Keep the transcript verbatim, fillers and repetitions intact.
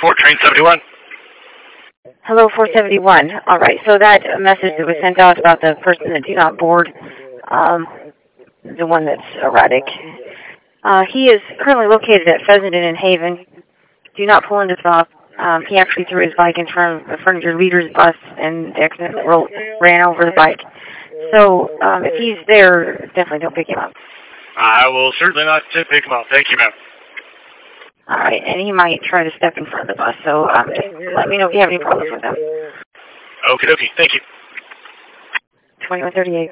four, train seventy-one. Hello, four seventy-one. All right, so that message that was sent out about the person that do not board, um, the one that's erratic, uh, he is currently located at Pheasant Inn in Haven. Do not pull into stop. Um, he actually threw his bike in front of, in front of your leader's bus and accidentally ro- ran over the bike. So um, if he's there, definitely don't pick him up. I will certainly not pick him up. Thank you, ma'am. All right, and he might try to step in front of the bus, so um, let me know if you have any problems with him. Okie dokie, thank you. twenty-one thirty-eight.